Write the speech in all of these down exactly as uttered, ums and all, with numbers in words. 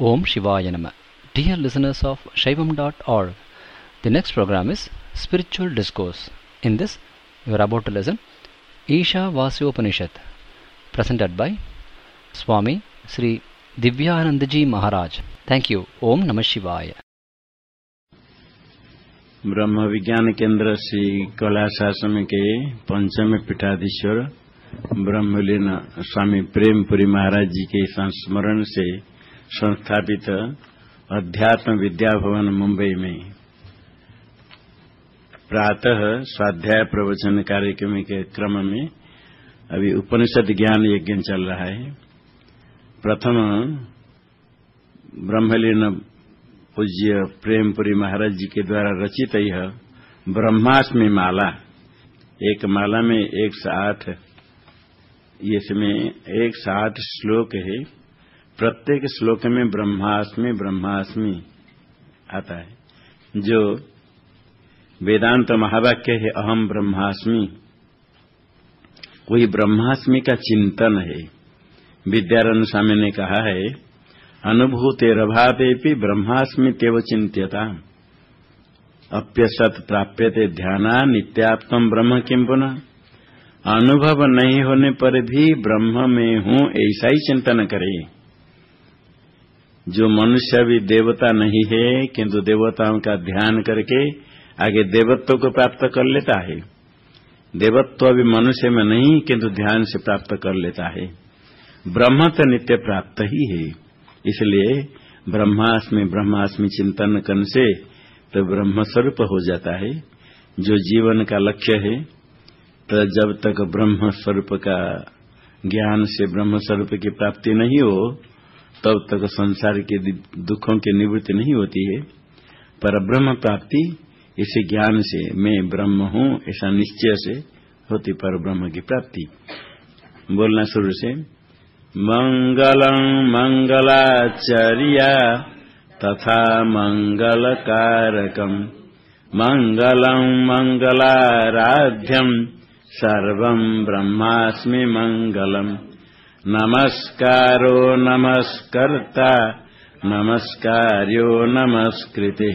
Om Shivaya Nama. Dear listeners of Shaivam dot org, the next program is Spiritual Discourse. In this, you are about to listen Isha Vasyopanishad, presented by Swami Sri Divyanandaji Maharaj. Thank you. Om Namah Shivaya. ब्रह्म विज्ञान केंद्र श्री कैलाशाश्रम के पंचम पीठाधीश्वर ब्रह्मलीन स्वामी प्रेमपुरी महाराज जी के संस्मरण से संस्थापित अध्यात्म विद्या भवन मुंबई में प्रातः स्वाध्याय प्रवचन कार्यक्रम के क्रम में अभी उपनिषद ज्ञान यज्ञ चल रहा है। प्रथम ब्रह्मलीन पूज्य प्रेमपुरी महाराज जी के द्वारा रचित यह ब्रह्माष्टमी माला, एक माला में एक सौ आठ इसमें एक सौ आठ श्लोक है। प्रत्येक श्लोक में ब्रह्माष्टमी ब्रह्माष्टमी आता है, जो वेदांत महावाक्य है अहम ब्रह्मास्मि। वही ब्रह्माष्टमी का चिंतन है। विद्यारण्य स्वामी ने कहा है, अनुभूतेरभावेपि ब्रह्मास्मि तेव चिंत्यता अप्यसत प्राप्यते ध्याना नित्यात्म ब्रह्म किम पुनः। अनुभव नहीं होने पर भी ब्रह्म में हूं ऐसा ही चिंतन करे। जो मनुष्य भी देवता नहीं है किंतु देवताओं का ध्यान करके आगे देवत्व को प्राप्त कर लेता है। देवत्व अभी मनुष्य में नहीं किंतु ध्यान से प्राप्त कर लेता है। ब्रह्म तो नित्य प्राप्त ही है। इसलिए ब्रह्मास्मि ब्रह्मास्मि चिंतन करने से तो ब्रह्म स्वरूप हो जाता है, जो जीवन का लक्ष्य है। तो जब तक ब्रह्म स्वरूप का ज्ञान से ब्रह्म स्वरूप की प्राप्ति नहीं हो तब तक संसार के दुखों की निवृत्ति नहीं होती है। पर ब्रह्म प्राप्ति इसी ज्ञान से मैं ब्रह्म हूं ऐसा निश्चय से होती पर ब्रह्म की प्राप्ति। बोलना शुरू से। मंगलं मंगलाचर्या तथा मंगलकारकं मंगलं मंगलाराध्यं सर्वं ब्रह्मास्मि मंगलम्। नमस्कारो नमस्कर्ता नमस्कार्यो नमस्कृतिः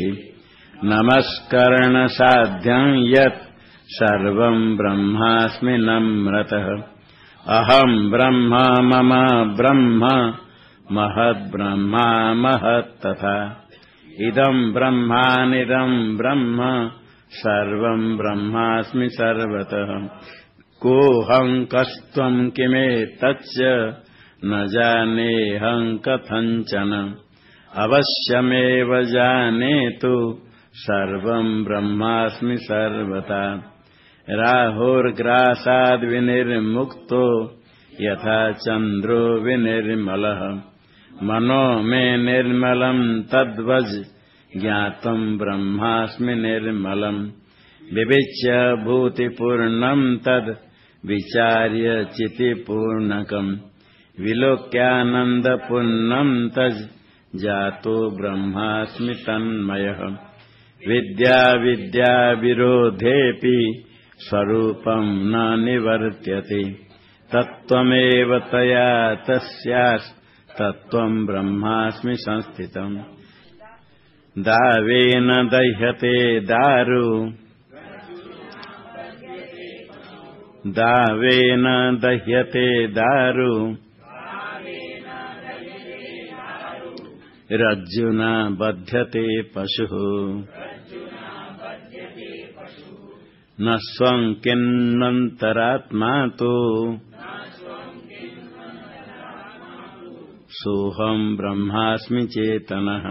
नमस्करण साध्यं यत् सर्वं ब्रह्मास्मि नम्रतः। अहम ब्रह्म मम ब्रह्म महद् ब्रह्मा महत् तथा इदं ब्रह्मानिदं ब्रह्म सर्वं ब्रह्मास्मि सर्वतः। कोऽहं कस्त्वं किमेतच्च न जानेऽहं कथञ्चन अवश्यमेव जानेतु सर्वं ब्रह्मास्मि सर्वथा। राहुर्ग्रासाद् विनिर्मुक्तो यथा चन्द्रो विनिर्मलः मनो मे निर्मलं तद्वज् ज्ञातं ब्रह्मास्मि निर्मलम्। विविच्य भूतिपूर्णं तद् विचार्य चितिपूर्णकम् विलोक्यानन्दपूर्णं तज् जातो ब्रह्मास्मि तन्मयः। विद्या विद्या विरोधेऽपि स्वरूपं न निवर्त्यते तत्त्वमेव तया तस्यास् तत्त्वं ब्रह्मास्मि संस्थितम्। दावेन दह्यते दारु दावेन दह्यते दारु रज्जुना बध्यते पशुः न स्वं किन्नन्तरात्मा तो सोऽहं ब्रह्मास्मि चेतनः।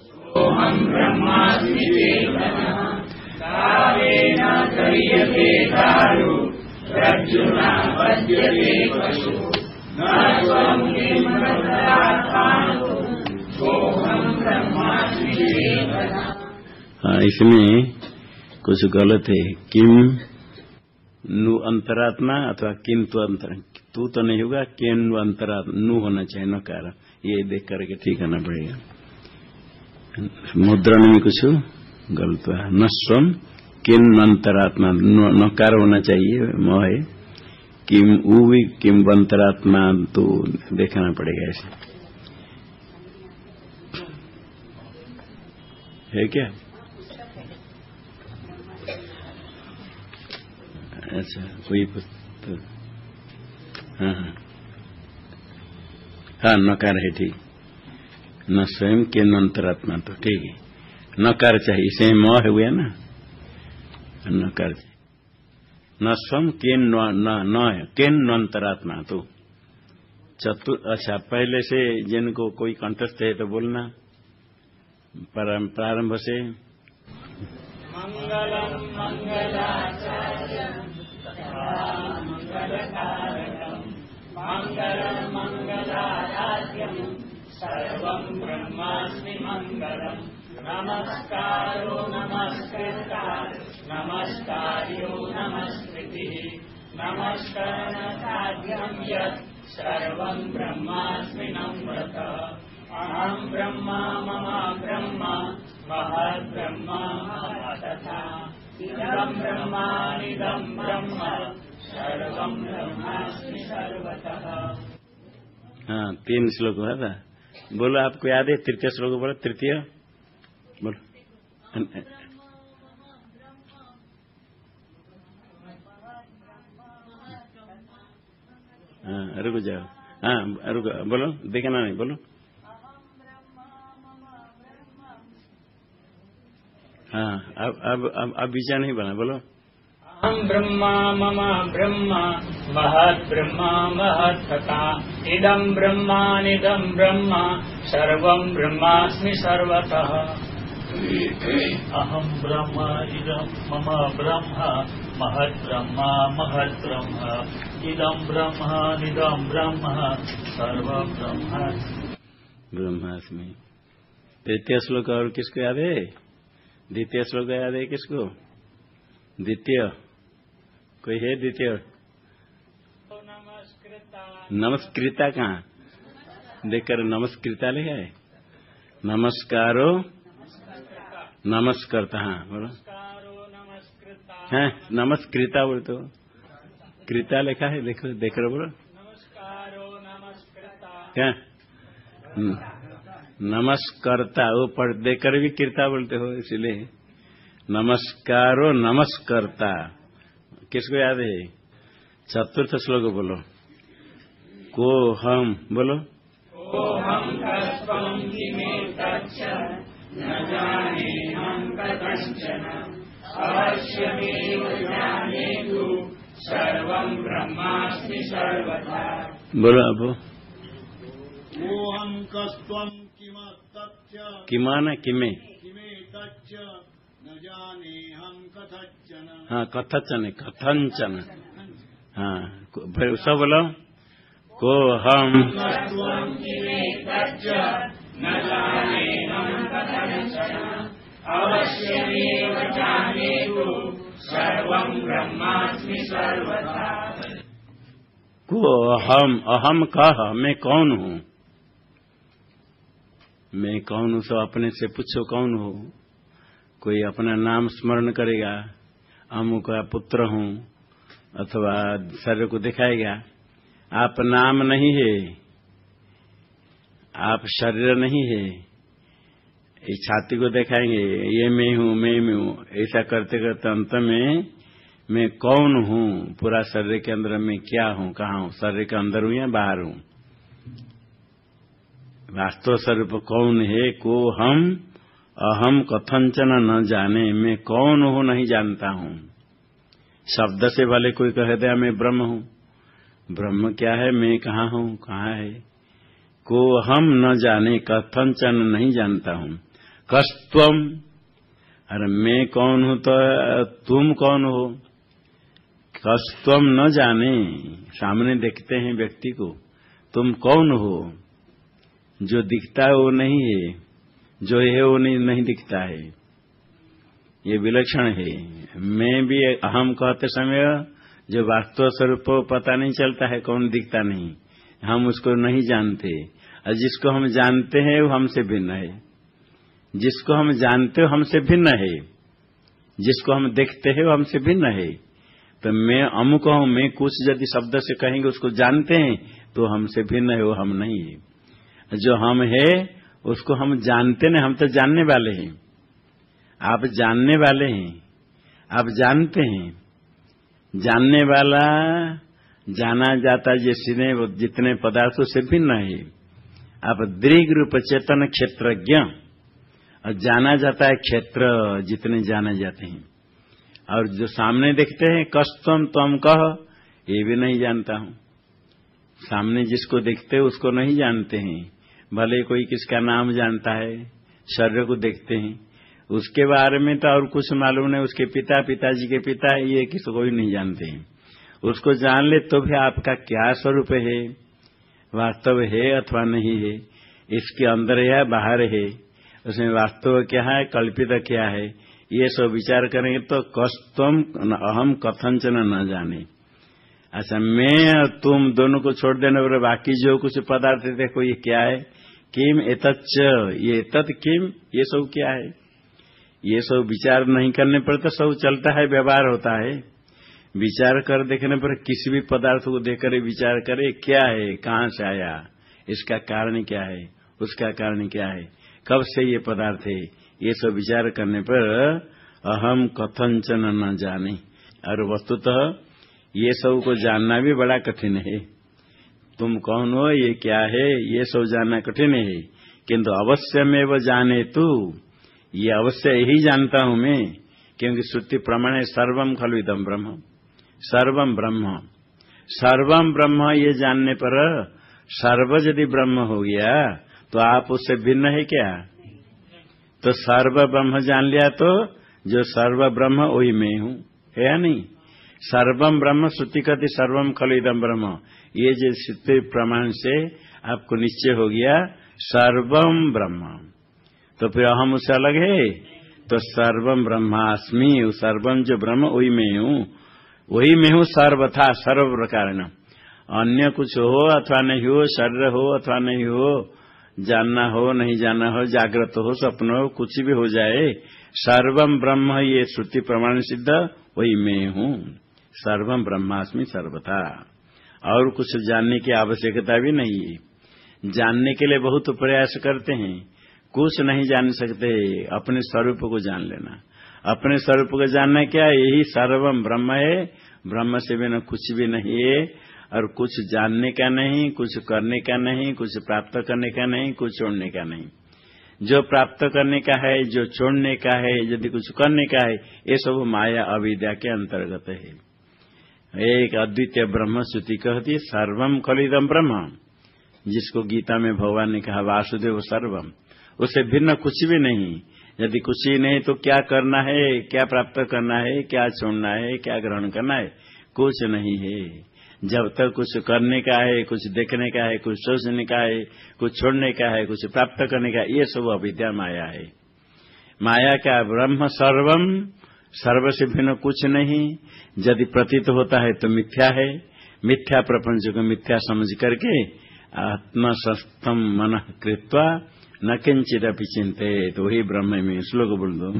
इसमें कुछ गलत है। किम नु अंतरात्मा अथवा किंतु अंतर, तू तो नहीं होगा, किन नु अंतरात्मा, नु होना चाहिए नकार। ये देख करके ठीक करना पड़ेगा। मुद्रण में कुछ गलत है। न स्वम किन अंतरात्मा, नकार होना चाहिए, मोह है। किम उ भी किम अंतरात्मा तो देखना पड़ेगा ऐसे। है क्या? अच्छा, कोई पुस्तक? हाँ हाँ हाँ, नकार है, ठीक। न स्वयं के न अंतरात्मा, तो ठीक है, नकार चाहिए, इसे म है हुआ ना, नकार चाहिए। न स्वयं के न के न अंतरात्मा, तो चतुर। अच्छा, पहले से जिनको कोई कंठस्थ है तो बोलना प्रारंभ से। मंगलम मंगलाचार्यं मंगलकारकं मंगलम मंगलाराध्यं सर्वं ब्रह्मास्मि मंगलम। नमस्कारो नमस्कृता नमस्कार्यो नमस्कृतिः नमस्करणसाध्यं यत् सर्वं ब्रह्मास्मि नम्रतः। अहं ब्रह्मा मम ब्रह्मा महद्ब्रह्मा तथा इदं ब्रह्मानिदं ब्रह्म सर्वं ब्रह्मास्मि सर्वतः। हाँ, तीन श्लोक हुआ था। बोलो, आपको याद है? तृतीय श्लोक बोलो, तृतीय बोलो। हाँ, रुक जाओ। हाँ, रुक, बोलो, देखना नहीं, बोलो। हाँ, अब अब अब अब विचार नहीं बना, बोलो। अहं ब्रह्मा मम ब्रह्मा महत् ब्रह्मा महत्तथा इदं ब्रह्मानिदं ब्रह्म सर्वं ब्रह्मास्मि सर्वतः। अहं ब्रह्म इदं मम ब्रह्म महत् ब्रह्मा महत् ब्रह्म इदं ब्रह्मानिदं ब्रह्म सर्वं ब्रह्मास्मि ब्रह्मास्मि। तृतीय श्लोक और किसको याद है? द्वितीय श्लोक याद है किसको? द्वितीय कोई है? द्वितीय नमस्कृता कहाँ? देखकर नमस्कृता लिखा है। नमस्कारो नमस्कृता। हाँ बोलो। हाँ, नमस्कृता बोल तो कृता लिखा है, देखो देख रहे बोलो। नमस्कारो नमस्कृता क्या? नमस्कर्ता, वो पढ़ देकर भी कृता बोलते हो, इसलिए नमस्कारो नमस्कर्ता। किसको याद है? चतुर्थ श्लोक बोलो। को हम बोलो। को हम कस्त्वं किमेतच्च न जाने हम कथंचन अवश्यमेव जानेतु सर्वं ब्रह्मास्मि सर्वथा। बोलो अब। ओहं कस्त्वं किमतच्च किमाना किमे किमेतच्च न जाने हम कथंचन। हाँ, कथचन कथंचन। हाँ, फिर सब बोलो। को हम कस्त्वं किमेतच्च न जाने हम कथंचन अवश्यमेव जानेतु सर्वं ब्रह्मास्मि सर्वथा। को हम, अहम कह, मैं कौन हूँ? मैं कौन हूँ? सब अपने से पूछो कौन हो। कोई अपना नाम स्मरण करेगा, अमुक का पुत्र हूँ, अथवा शरीर को दिखाएगा। आप नाम नहीं है, आप शरीर नहीं है, इस छाती को दिखाएंगे, ये मैं हूँ मैं मैं हूँ। ऐसा करते करते अंत में मैं कौन हूँ, पूरा शरीर के अंदर मैं क्या हूँ, कहाँ हूँ, शरीर के अंदर हूँ या बाहर हूँ, वास्तव स्वरूप कौन है? को हम अहम कथंचन न जाने, मैं कौन हूँ नहीं जानता हूँ। शब्द से भले कोई कह दे मैं ब्रह्म हूँ, ब्रह्म क्या है, मैं कहाँ हूँ, कहाँ है? को हम न जाने, कथंचन नहीं जानता हूँ। कस्त्वम, अरे मैं कौन हूँ तो तुम कौन हो? कस्त्वम न जाने, सामने देखते हैं व्यक्ति को, तुम कौन हो? जो दिखता है वो नहीं है, जो है वो नहीं, नहीं दिखता है। ये विलक्षण है। मैं भी अहम कहते समय जो वास्तव स्वरूप पता नहीं चलता है, कौन दिखता नहीं, हम उसको नहीं जानते। और जिसको हम जानते हैं वो हमसे भिन्न है, जिसको हम जानते हो हमसे भिन्न है, जिसको हम देखते हैं वो हमसे भिन्न है। तो मैं अमुक हूं, मैं कुछ यदि शब्द से कहेंगे उसको जानते हैं तो हमसे भिन्न है, वो हम नहीं है। जो हम है उसको हम जानते नहीं, हम तो जानने वाले हैं। आप जानने वाले हैं, आप जानते हैं। जानने वाला जाना जाता जिसने वो जितने पदार्थों से भिन्न है। आप दृग रूप चेतन क्षेत्रज्ञ, और जाना जाता है क्षेत्र जितने जाने जाते हैं। और जो सामने देखते हैं कस्तम तम कह, ये भी नहीं जानता हूं। सामने जिसको देखते हैं उसको नहीं जानते हैं। भले कोई किसका नाम जानता है, शरीर को देखते हैं, उसके बारे में तो और कुछ मालूम नहीं। उसके पिता पिताजी के पिता ये किसी को भी नहीं जानते हैं। उसको जान ले तो भी आपका क्या स्वरूप है, वास्तव है अथवा नहीं है, इसके अंदर है बाहर है, उसमें वास्तव क्या है कल्पित क्या है, ये सब विचार करेंगे तो कस्तम अहम कथंचन न जाने। अच्छा, मैं और तुम दोनों को छोड़ देने पर बाकी जो कुछ पदार्थ देखो ये क्या है, किम एतच्च, ये एतत् किम, ये सब क्या है, ये सब विचार नहीं करने पर तो सब चलता है, व्यवहार होता है। विचार कर देखने पर किसी भी पदार्थ को देखकर विचार करे क्या है, कहाँ से आया, इसका कारण क्या है, उसका कारण क्या है, कब से ये पदार्थ है, ये सब विचार करने पर अहम कथंचन न जाने। और वस्तुतः ये सब को जानना भी बड़ा कठिन है। तुम कौन हो, ये क्या है, ये सब जानना कठिन है। किंतु अवश्य में वो जाने तू, ये अवश्य यही जानता हूं मैं, क्योंकि श्रुति प्रमाण है सर्वम खलु इदम ब्रह्म, सर्वम ब्रह्म, सर्वम ब्रह्म। ये जानने पर सर्व यदि ब्रह्म हो गया तो आप उससे भिन्न है क्या? तो सर्व ब्रह्म जान लिया तो जो सर्व ब्रह्म वही मैं हूं, है या नहीं? सर्वम ब्रह्म, श्रुति कहती सर्वम खलु इदम ब्रह्म। ये जो श्रुति प्रमाण से आपको निश्चय हो गया सर्वम ब्रह्म, तो फिर हम उससे अलग है। तो सर्वम ब्रह्मास्मि, सर्वम जो ब्रह्म वही मैं हूं, वही मैं हूं सर्वथा, सर्व प्रकार न। अन्य कुछ हो अथवा नहीं हो, शरीर हो अथवा नहीं हो, जानना हो नहीं जानना हो, जागृत हो स्वप्न हो, कुछ भी हो जाए, सर्वम ब्रह्म ये श्रुति प्रमाण सिद्ध वही मैं हूं। सर्वम ब्रह्मास्मि सर्वथा। और कुछ जानने की आवश्यकता भी नहीं है। जानने के लिए बहुत प्रयास करते हैं, कुछ नहीं जान सकते। अपने स्वरूप को जान लेना, अपने स्वरूप को जानना क्या है, यही सर्वम ब्रह्म है। ब्रह्म से बिना कुछ भी नहीं है, और कुछ जानने का नहीं, कुछ करने का नहीं, कुछ प्राप्त करने का नहीं, कुछ छोड़ने का नहीं। जो प्राप्त करने का है, जो छोड़ने का है, यदि कुछ करने का है, ये सब माया अविद्या के अंतर्गत है। एक अद्वितीय ब्रह्म श्रुति कहती सर्वम खलिदम ब्रह्म, जिसको गीता में भगवान ने कहा वासुदेव सर्वम, उससे भिन्न कुछ भी नहीं। यदि कुछ ही नहीं तो क्या करना है, क्या प्राप्त करना है, क्या छोड़ना है, क्या ग्रहण करना है, कुछ नहीं है। जब तक कुछ करने का है, कुछ देखने का है, कुछ सोचने का है, कुछ छोड़ने का है, कुछ प्राप्त करने का, ये सब अविद्या माया है। माया का ब्रह्म सर्वम, सर्व से भिन्न कुछ नहीं। यदि प्रतीत होता है तो मिथ्या है। मिथ्या प्रपंच को मिथ्या समझ करके आत्मसस्थम मन कृत्वा न किंचित अपि चिंतेत, तो वही ब्रह्म में। श्लोक बोल दो।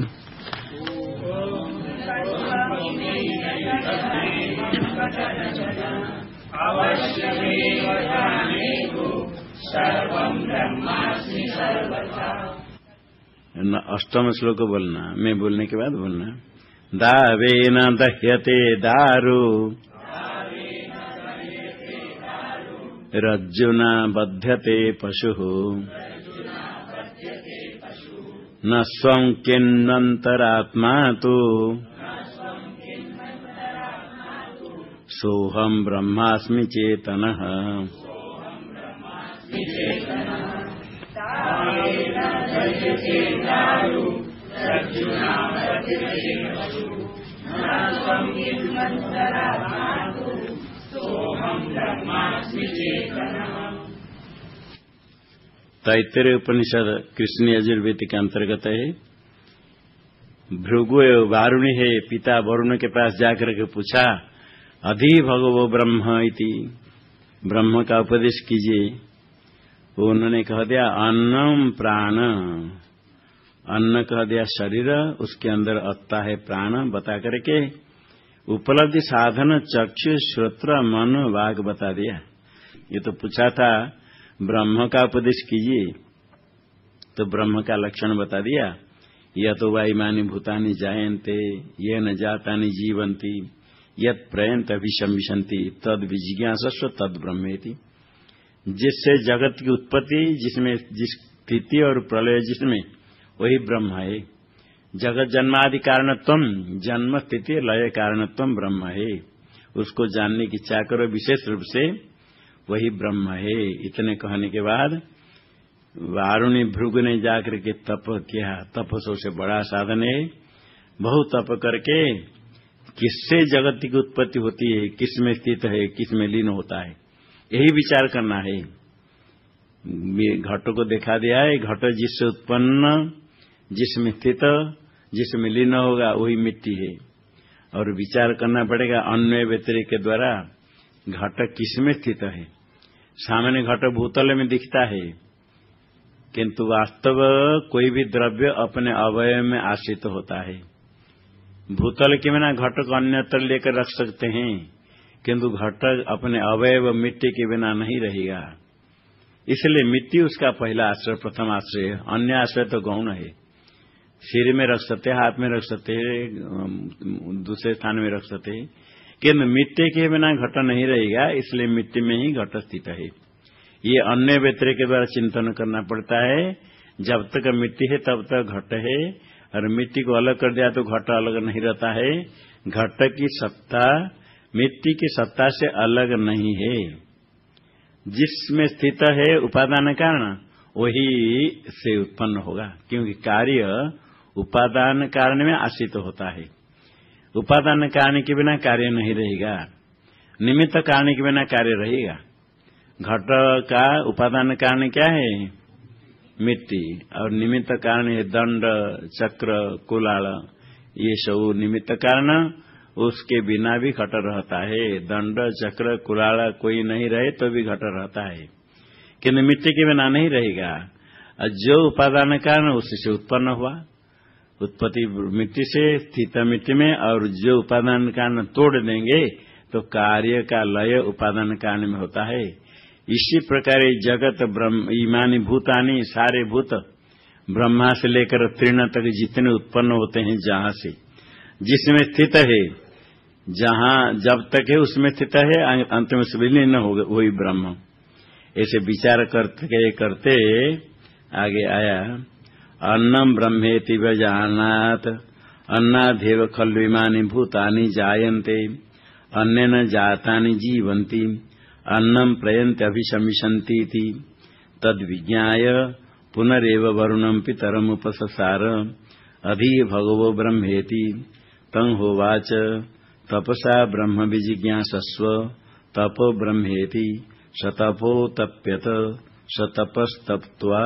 अष्टम श्लोक बोलना, मैं बोलने के बाद बोलना। दावेन दह्यते दारु रज्जुना बध्यते पशुः न स्वं किन्नन्तरात्मा तु सोहम ब्रह्मास्मि चेतनः। तैत्तरीय उपनिषद कृष्ण यजुर्वेद के अंतर्गत है। भृगु वारुणी है, पिता वरुण के पास जाकर के पूछा अधि भगवो ब्रह्म इति, ब्रह्म का उपदेश कीजिए। वो उन्होंने कह दिया अन्नम प्राण, अन्न कह दिया शरीर, उसके अंदर अत्ता है प्राण बता करके उपलब्धि साधन चक्षु श्रोत्र मन वाग बता दिया। ये तो पूछा था ब्रह्म का उपदेश कीजिए, तो ब्रह्म का लक्षण बता दिया। यत वा इमानि भूतानि जायन्ते ये न जातानि जीवन्ति यत प्रयंत अभिशंविशन्ति तद विजिज्ञासस्व तद ब्रह्मेति। जिससे जगत की उत्पत्ति, जिसमें जिस स्थिति और प्रलय जिसमें, वही ब्रह्म है। जगत जन्मादि कारणत्वम, जन्म स्थिति लय कारणत्वम ब्रह्म है। उसको जानने की इच्छा करो विशेष रूप से, वही ब्रह्म है। इतने कहने के बाद वारुणी भृगु ने जाकर के तप किया। तप सबसे बड़ा साधन है। बहुत तप करके किससे जगत की उत्पत्ति होती है, किसमें स्थित है, किसमें लीन होता है, यही विचार करना है। घटों को दिखा दिया है, घट जिससे उत्पन्न, जिसमें स्थित, जिसमें लीन होगा वही मिट्टी है। और विचार करना पड़ेगा अन्वय व्यतिरेक के द्वारा घट किसमें स्थित है। सामान्य घट भूतल में दिखता है, किंतु वास्तव कोई भी द्रव्य अपने अवयव में आश्रित होता है। भूतल के बिना घट को अन्यत्र लेकर रख सकते हैं, किंतु घट अपने अवयव मिट्टी के बिना नहीं रहेगा। इसलिए मिट्टी उसका पहला आश्रय, प्रथम आश्रय है। अन्य आश्रय तो गौण है। सिर में रख सकते, हाथ में रख सकते, दूसरे स्थान में रख सकते, किंतु मिट्टी के बिना घट नहीं रहेगा। इसलिए मिट्टी में ही घट स्थित है। ये अन्य व्यतिरेक के द्वारा चिंतन करना पड़ता है। जब तक मिट्टी है तब तक घट है, और मिट्टी को अलग कर दिया तो घट अलग नहीं रहता है। घट की सत्ता मिट्टी की सत्ता से अलग नहीं है। जिसमें स्थित है उपादान कारण, वही से उत्पन्न होगा, क्योंकि कार्य उपादान कारण में आश्रित होता है। उपादान कारण के बिना कार्य नहीं रहेगा, निमित्त कारण के बिना कार्य रहेगा। घट का उपादान कारण क्या है? मिट्टी, और निमित्त कारण है दंड, चक्र, कुलाल, ये सब निमित्त कारण। उसके बिना भी घट रहता है। दंड, चक्र, कुलाल कोई नहीं रहे तो भी घट रहता है, किंतु मिट्टी के बिना नहीं रहेगा। जो उपादान कारण उससे उत्पन्न हुआ, उत्पत्ति मिट्टी से, स्थित मिट्टी में, और जो उपादान कारण तोड़ देंगे तो कार्य का लय उपादान कारण में होता है। इसी प्रकार जगत ब्रह्म इमानी भूतानी, सारे भूत ब्रह्मा से लेकर तीर्ण तक जितने उत्पन्न होते हैं, जहां से जिसमें स्थित है, जहां जब तक है उसमें स्थित है, अंत में से विलीन होगा वही ब्रह्म। ऐसे विचार करते करते आगे आया, अन्नम ब्रह्मेति वजानात अन्नादेव खलु इमानि भूतानि जायन्ते अन्नेन जातानि जीवन्ति अन्नम प्रयन्त अभिशमिशन्ति तद विज्ञाय पुनरेव वरुणम पितरम उपससार अधि भगवो ब्रह्मेति तं होवाच तपसा ब्रह्म विजिज्ञासस्व तपो ब्रह्मेति सतपो तप्यत सतपस्तप्त्वा।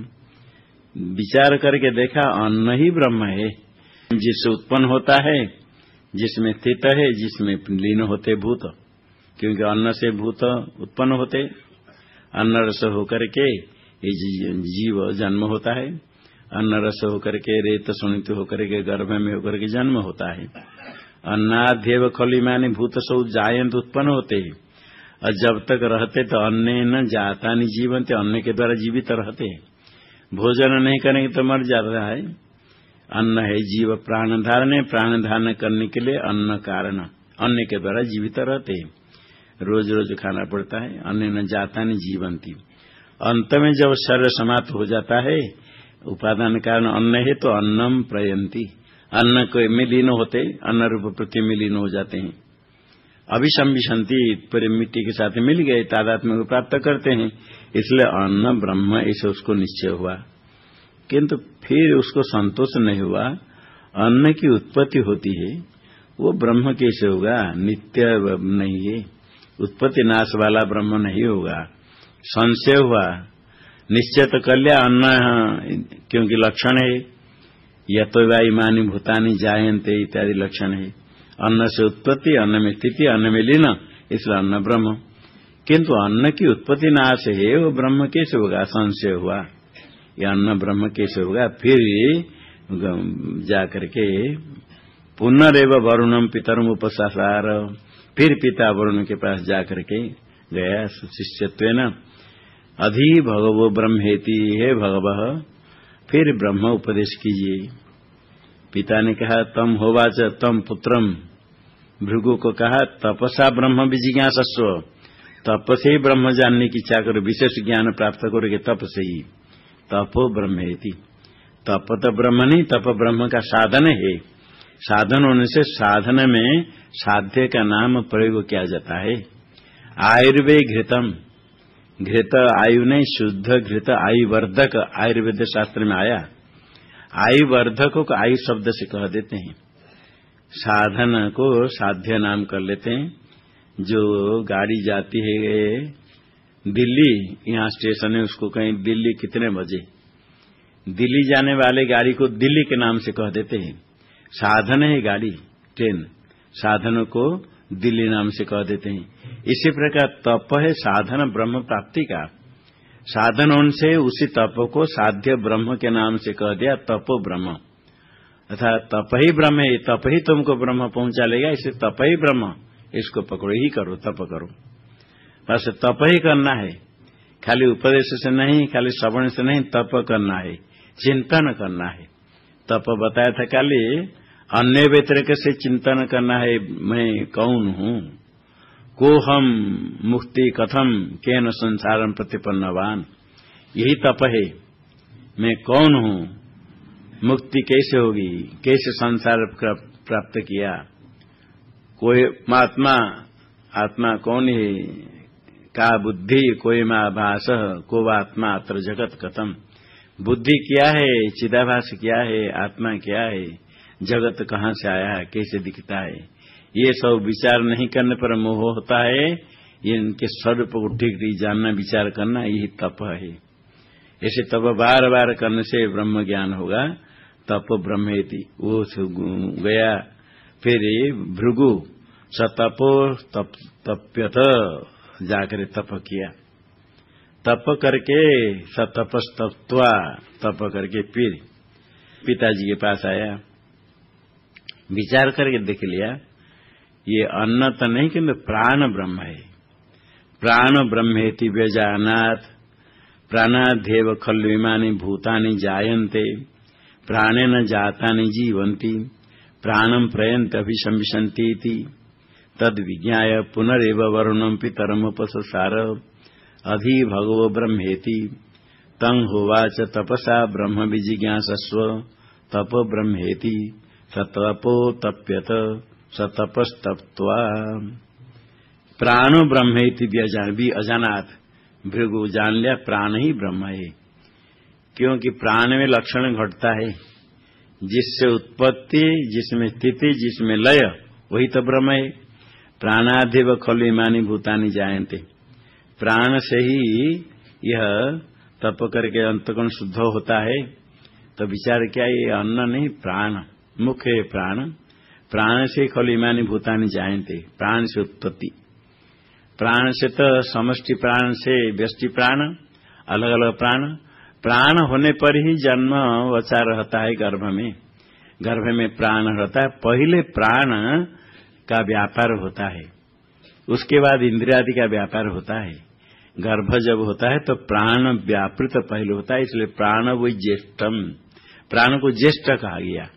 विचार करके देखा अन्न ही ब्रह्म है, जिससे उत्पन्न होता है, जिसमें स्थित है, जिसमें लीन होते भूत। क्योंकि अन्न से भूत उत्पन्न होते, अन्न रस होकर के ये जीव जन्म होता है, अन्न रस होकर के रेत सुनित होकर के गर्भ में होकर के जन्म होता है। अन्नाध्यव खलु इमानि भूत सब जायंत उत्पन्न होते हैं, और जब तक रहते तो अन्य न जाता नहीं जीवंत, अन्न के द्वारा जीवित रहते हैं। भोजन नहीं करेंगे तो मर जाता है। अन्न है जीव प्राण धारण, प्राण धारण करने के लिए अन्न कारण, अन्न के द्वारा जीवित रहते हैं। रोज रोज खाना पड़ता है। अन्न न जाता नहीं जीवंती। अंत में जब शरीर समाप्त हो जाता है, उपादान कारण अन्न है तो अन्नम प्रयंती, अन्न को में लीन होते, अन्न रूप पृथ्वी में लीन हो जाते हैं। अभिशंविशन्ति, पूरे मिट्टी के साथ मिल गए, तादात्म्य को प्राप्त करते हैं। इसलिए अन्न ब्रह्म ऐसे उसको निश्चय हुआ, किंतु फिर उसको संतोष नहीं हुआ। अन्न की उत्पत्ति होती है, वो ब्रह्म कैसे होगा? नित्य नहीं है, उत्पत्ति नाश वाला ब्रह्म नहीं होगा। संशय हुआ, निश्चय तो कर लिया अन्न, क्योंकि लक्षण है यतो वा इमानि भूतानि जायन्ते इत्यादि लक्षण है। अन्न से उत्पत्ति, अन्न में स्थिति, अन्न में लीन, इसलिए अन्न ब्रह्म। किंतु अन्न की उत्पत्ति नाश है, वो ब्रह्म कैसे होगा? संशय हुआ, ये अन्न ब्रह्म कैसे होगा? फिर जाकर के पुनरेव वरुणम पितरम उपसासार, फिर पिता वरुण के पास जाकर के गया शिष्यत्वेन। अधि भगवो ब्रह्मेति, हे भगवः, फिर ब्रह्म उपदेश कीजिए। पिता ने कहा तम होवाच तम पुत्रम, भृगु को कहा तपसा ब्रह्म विजिज्ञासस्व, तप से ही ब्रह्म जानने की इच्छा करो, विशेष ज्ञान प्राप्त करोगे तप से ही। तपो ब्रह्मेति, तप तो ब्रह्म नहीं, तप ब्रह्म का साधन है। साधन होने से साधन में साध्य का नाम प्रयोग किया जाता है। आयुर्वे घृतम, घृत आयु नहीं, शुद्ध घृत आयुवर्धक आयुर्वेद शास्त्र में आया। आयुवर्धक को आयु शब्द से कह देते हैं। साधन को साध्य नाम कर लेते हैं। जो गाड़ी जाती है दिल्ली, यहाँ स्टेशन है, उसको कहीं दिल्ली कितने बजे, दिल्ली जाने वाले गाड़ी को दिल्ली के नाम से कह देते हैं। साधन है गाड़ी, ट्रेन, साधन को दिल्ली नाम से कह देते हैं। इसी प्रकार तप है साधन ब्रह्म प्राप्ति का। साधन उनसे उसी तप को साध्य ब्रह्म के नाम से कह दिया, तपो ब्रह्म, अर्थात तप ही ब्रह्म है, तप ही तुमको ब्रह्म पहुंचा लेगा। इसे तप ही ब्रह्म, इसको पकड़ो ही करो, तप करो, बस तप ही करना है। खाली उपदेश से नहीं, खाली श्रवण से नहीं, तप करना है, चिंतन करना है। तप बताया था खाली अन्य व्यतिरेक से चिंतन करना है। मैं कौन हूँ, को हम मुक्ति कथम केन संसारम प्रतिपन्नवान, यही तप है। मैं कौन हूँ, मुक्ति कैसे होगी, कैसे संसार प्राप्त किया, कोई आत्मा, आत्मा कौन है, का बुद्धि कोई माँ भाष, को आत्मा अत्र जगत कथम, बुद्धि क्या है, चिदाभास क्या है, आत्मा क्या है, जगत कहाँ से आया है, कैसे दिखता है, ये सब विचार नहीं करने पर मोह होता है। ये इनके स्वरूप को ठीक ठीक जानना, विचार करना, यही तप है। ऐसे तप बार बार करने से ब्रह्म ज्ञान होगा। तप ब्रह्मेति, वो गया। फिर भृगु सतपो तप तप्यथ, जाकर तप किया, तप करके सतपस्तप्त्वा, तप करके फिर पिताजी के पास आया, विचार करके देख लिया ये अन्न तो नहीं किंतु प्राण ब्रह्म है। प्राण ब्रह्मेति व्यजानात्, प्राणाध्येव खलु इमानि भूतानि जायन्ते, प्राणेन जातानि जीवन्ति, प्राणं प्रयन्ति अभिशंविशन्ति इति, तद विज्ञाय पुनरेव वरुणं पितरमुपससार, अधि भगवो ब्रह्मेति, तं होवाच तपसा ब्रह्म विजिज्ञासस्व, तपो ब्रह्मेति, सतपो तप्यत, सतपस्तप्त्वा। प्राणो ब्रह्मेति भी अजानात, भृगु जान लिया प्राण ही ब्रह्म है। क्योंकि प्राण में लक्षण घटता है, जिससे उत्पत्ति, जिसमें स्थिति, जिसमें लय, वही तो ब्रह्म है। प्राणाधिव खलु इमानि भूतानि जायन्ते, प्राण से ही यह तप करके अंतकोण शुद्ध होता है। तो विचार क्या, ये अन्न नहीं प्राण, मुख्य है प्राण, प्राण से खलु इमानि भूतानि जायन्ते, प्राण से उत्पत्ति, प्राण से तो समष्टि प्राण से व्यष्टि प्राण, अलग अलग प्राण, प्राण होने पर ही जन्म वचार रहता है गर्भ में, गर्भ में प्राण रहता है। पहले प्राण का व्यापार होता है, उसके बाद इंद्रियादि का व्यापार होता है। गर्भ जब होता है तो प्राण व्यापृत पहले होता है, इसलिए प्राण वही ज्येष्ठम, प्राण को ज्येष्ठ कहा गया।